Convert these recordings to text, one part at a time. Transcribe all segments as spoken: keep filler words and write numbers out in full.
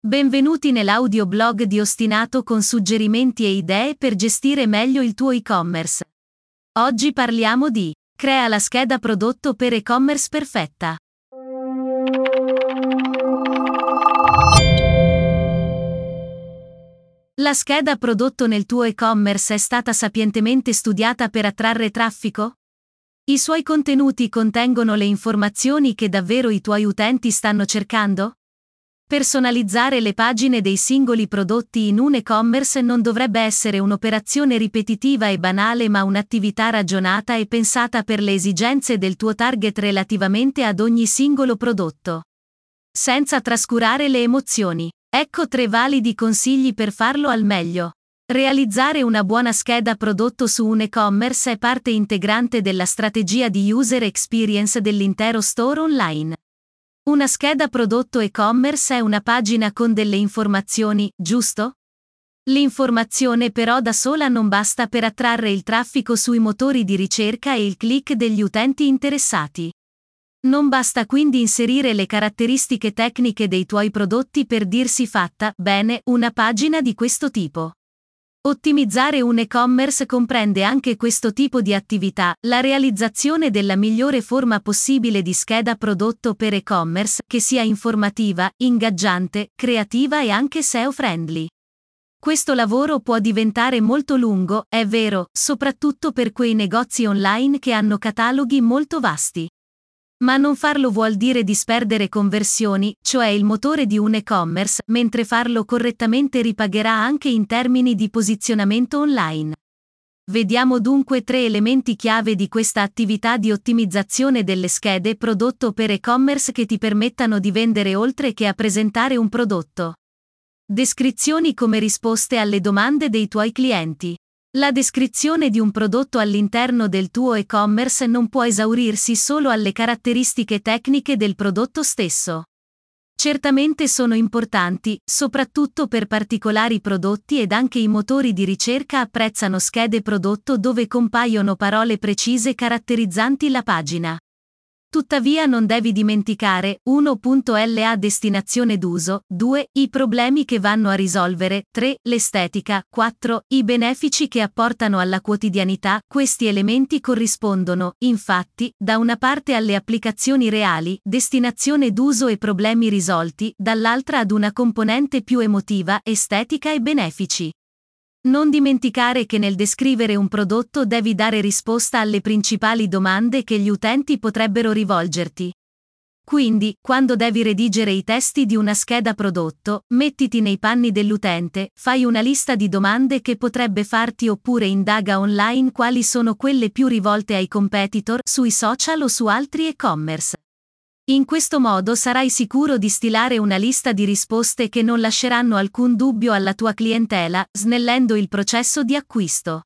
Benvenuti nell'audioblog di Ostinato con suggerimenti e idee per gestire meglio il tuo e-commerce. Oggi parliamo di crea la scheda prodotto per e-commerce perfetta. La scheda prodotto nel tuo e-commerce è stata sapientemente studiata per attrarre traffico? I suoi contenuti contengono le informazioni che davvero i tuoi utenti stanno cercando? Personalizzare le pagine dei singoli prodotti in un e-commerce non dovrebbe essere un'operazione ripetitiva e banale, ma un'attività ragionata e pensata per le esigenze del tuo target relativamente ad ogni singolo prodotto. Senza trascurare le emozioni. Ecco tre validi consigli per farlo al meglio. Realizzare una buona scheda prodotto su un e-commerce è parte integrante della strategia di user experience dell'intero store online. Una scheda prodotto e-commerce è una pagina con delle informazioni, giusto? L'informazione però da sola non basta per attrarre il traffico sui motori di ricerca e il click degli utenti interessati. Non basta quindi inserire le caratteristiche tecniche dei tuoi prodotti per dirsi fatta bene una pagina di questo tipo. Ottimizzare un e-commerce comprende anche questo tipo di attività, la realizzazione della migliore forma possibile di scheda prodotto per e-commerce, che sia informativa, ingaggiante, creativa e anche S E O friendly. Questo lavoro può diventare molto lungo, è vero, soprattutto per quei negozi online che hanno cataloghi molto vasti. Ma non farlo vuol dire disperdere conversioni, cioè il motore di un e-commerce, mentre farlo correttamente ripagherà anche in termini di posizionamento online. Vediamo dunque tre elementi chiave di questa attività di ottimizzazione delle schede prodotto per e-commerce che ti permettano di vendere oltre che a presentare un prodotto. Descrizioni come risposte alle domande dei tuoi clienti. La descrizione di un prodotto all'interno del tuo e-commerce non può esaurirsi solo alle caratteristiche tecniche del prodotto stesso. Certamente sono importanti, soprattutto per particolari prodotti, ed anche i motori di ricerca apprezzano schede prodotto dove compaiono parole precise caratterizzanti la pagina. Tuttavia non devi dimenticare uno La destinazione d'uso, due I problemi che vanno a risolvere, tre L'estetica, quattro I benefici che apportano alla quotidianità. Questi elementi corrispondono, infatti, da una parte alle applicazioni reali, destinazione d'uso e problemi risolti, dall'altra ad una componente più emotiva, estetica e benefici. Non dimenticare che nel descrivere un prodotto devi dare risposta alle principali domande che gli utenti potrebbero rivolgerti. Quindi, quando devi redigere i testi di una scheda prodotto, mettiti nei panni dell'utente, fai una lista di domande che potrebbe farti oppure indaga online quali sono quelle più rivolte ai competitor, sui social o su altri e-commerce. In questo modo sarai sicuro di stilare una lista di risposte che non lasceranno alcun dubbio alla tua clientela, snellendo il processo di acquisto.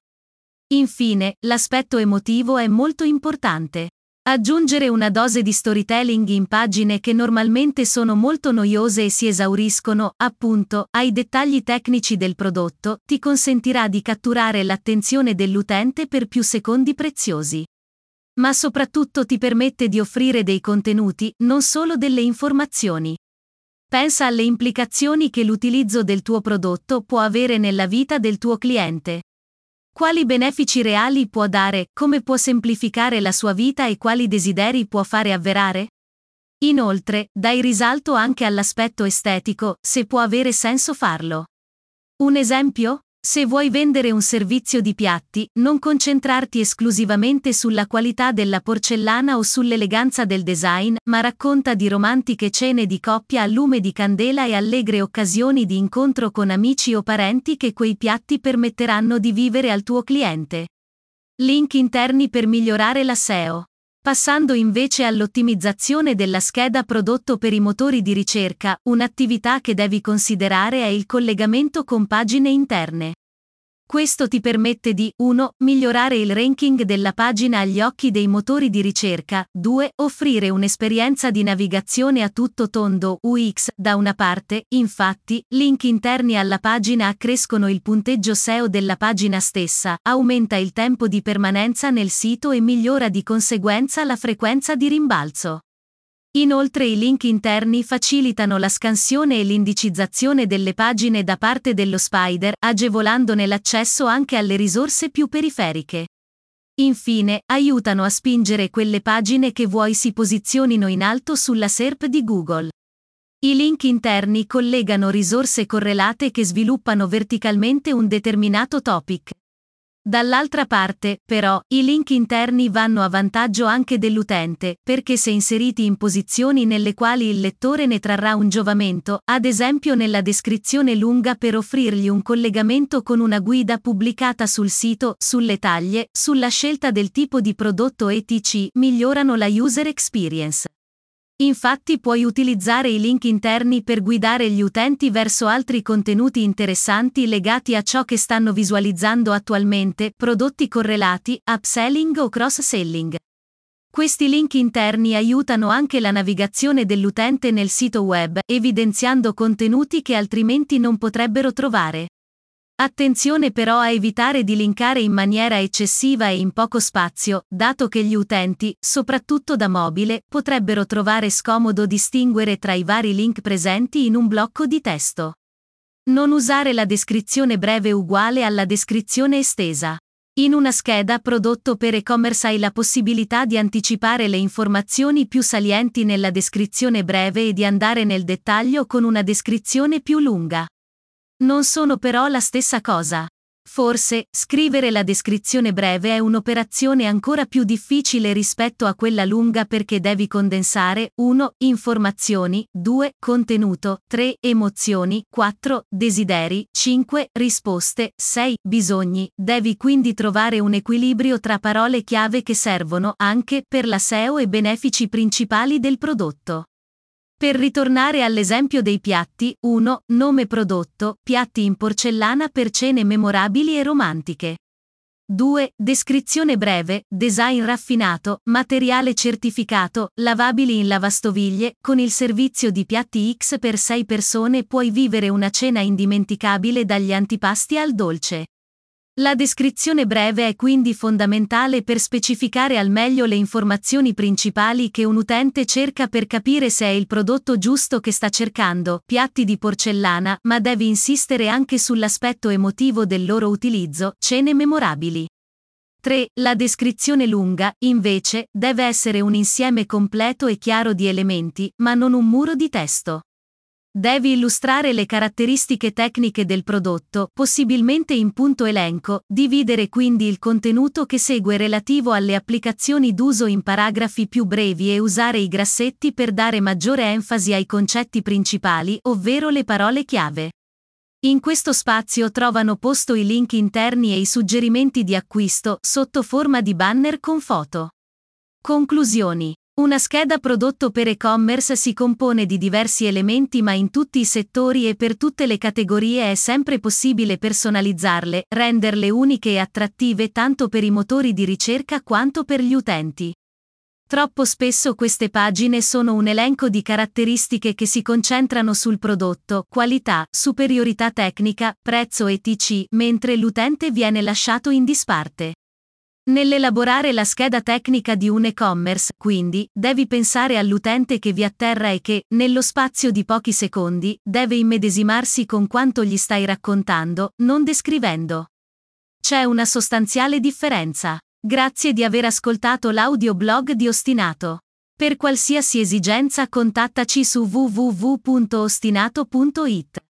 Infine, l'aspetto emotivo è molto importante. Aggiungere una dose di storytelling in pagine che normalmente sono molto noiose e si esauriscono, appunto, ai dettagli tecnici del prodotto, ti consentirà di catturare l'attenzione dell'utente per più secondi preziosi. Ma soprattutto ti permette di offrire dei contenuti, non solo delle informazioni. Pensa alle implicazioni che l'utilizzo del tuo prodotto può avere nella vita del tuo cliente. Quali benefici reali può dare, come può semplificare la sua vita e quali desideri può fare avverare? Inoltre, dai risalto anche all'aspetto estetico, se può avere senso farlo. Un esempio? Se vuoi vendere un servizio di piatti, non concentrarti esclusivamente sulla qualità della porcellana o sull'eleganza del design, ma racconta di romantiche cene di coppia a lume di candela e allegre occasioni di incontro con amici o parenti che quei piatti permetteranno di vivere al tuo cliente. Link interni per migliorare la S E O. Passando invece all'ottimizzazione della scheda prodotto per i motori di ricerca, un'attività che devi considerare è il collegamento con pagine interne. Questo ti permette di uno Migliorare il ranking della pagina agli occhi dei motori di ricerca, due Offrire un'esperienza di navigazione a tutto tondo U X. Da una parte, infatti, link interni alla pagina accrescono il punteggio S E O della pagina stessa, aumenta il tempo di permanenza nel sito e migliora di conseguenza la frequenza di rimbalzo. Inoltre i link interni facilitano la scansione e l'indicizzazione delle pagine da parte dello spider, agevolandone l'accesso anche alle risorse più periferiche. Infine, aiutano a spingere quelle pagine che vuoi si posizionino in alto sulla S E R P di Google. I link interni collegano risorse correlate che sviluppano verticalmente un determinato topic. Dall'altra parte, però, i link interni vanno a vantaggio anche dell'utente, perché se inseriti in posizioni nelle quali il lettore ne trarrà un giovamento, ad esempio nella descrizione lunga per offrirgli un collegamento con una guida pubblicata sul sito, sulle taglie, sulla scelta del tipo di prodotto et cetera, migliorano la user experience. Infatti puoi utilizzare i link interni per guidare gli utenti verso altri contenuti interessanti legati a ciò che stanno visualizzando attualmente, prodotti correlati, upselling o cross-selling. Questi link interni aiutano anche la navigazione dell'utente nel sito web, evidenziando contenuti che altrimenti non potrebbero trovare. Attenzione però a evitare di linkare in maniera eccessiva e in poco spazio, dato che gli utenti, soprattutto da mobile, potrebbero trovare scomodo distinguere tra i vari link presenti in un blocco di testo. Non usare la descrizione breve uguale alla descrizione estesa. In una scheda prodotto per e-commerce hai la possibilità di anticipare le informazioni più salienti nella descrizione breve e di andare nel dettaglio con una descrizione più lunga. Non sono però la stessa cosa. Forse, scrivere la descrizione breve è un'operazione ancora più difficile rispetto a quella lunga perché devi condensare uno Informazioni, due Contenuto, tre Emozioni, quattro Desideri, cinque Risposte, sei Bisogni, devi quindi trovare un equilibrio tra parole chiave che servono anche per la S E O e benefici principali del prodotto. Per ritornare all'esempio dei piatti, uno Nome prodotto, piatti in porcellana per cene memorabili e romantiche. due Descrizione breve, design raffinato, materiale certificato, lavabili in lavastoviglie, con il servizio di piatti X per sei persone puoi vivere una cena indimenticabile dagli antipasti al dolce. La descrizione breve è quindi fondamentale per specificare al meglio le informazioni principali che un utente cerca per capire se è il prodotto giusto che sta cercando, piatti di porcellana, ma devi insistere anche sull'aspetto emotivo del loro utilizzo, cene memorabili. tre La descrizione lunga, invece, deve essere un insieme completo e chiaro di elementi, ma non un muro di testo. Devi illustrare le caratteristiche tecniche del prodotto, possibilmente in punto elenco, dividere quindi il contenuto che segue relativo alle applicazioni d'uso in paragrafi più brevi e usare i grassetti per dare maggiore enfasi ai concetti principali, ovvero le parole chiave. In questo spazio trovano posto i link interni e i suggerimenti di acquisto, sotto forma di banner con foto. Conclusioni. Una scheda prodotto per e-commerce si compone di diversi elementi ma in tutti i settori e per tutte le categorie è sempre possibile personalizzarle, renderle uniche e attrattive tanto per i motori di ricerca quanto per gli utenti. Troppo spesso queste pagine sono un elenco di caratteristiche che si concentrano sul prodotto, qualità, superiorità tecnica, prezzo et cetera, mentre l'utente viene lasciato in disparte. Nell'elaborare la scheda tecnica di un e-commerce, quindi, devi pensare all'utente che vi atterra e che, nello spazio di pochi secondi, deve immedesimarsi con quanto gli stai raccontando, non descrivendo. C'è una sostanziale differenza. Grazie di aver ascoltato l'audioblog di Ostinato. Per qualsiasi esigenza contattaci su w w w punto ostinato punto it.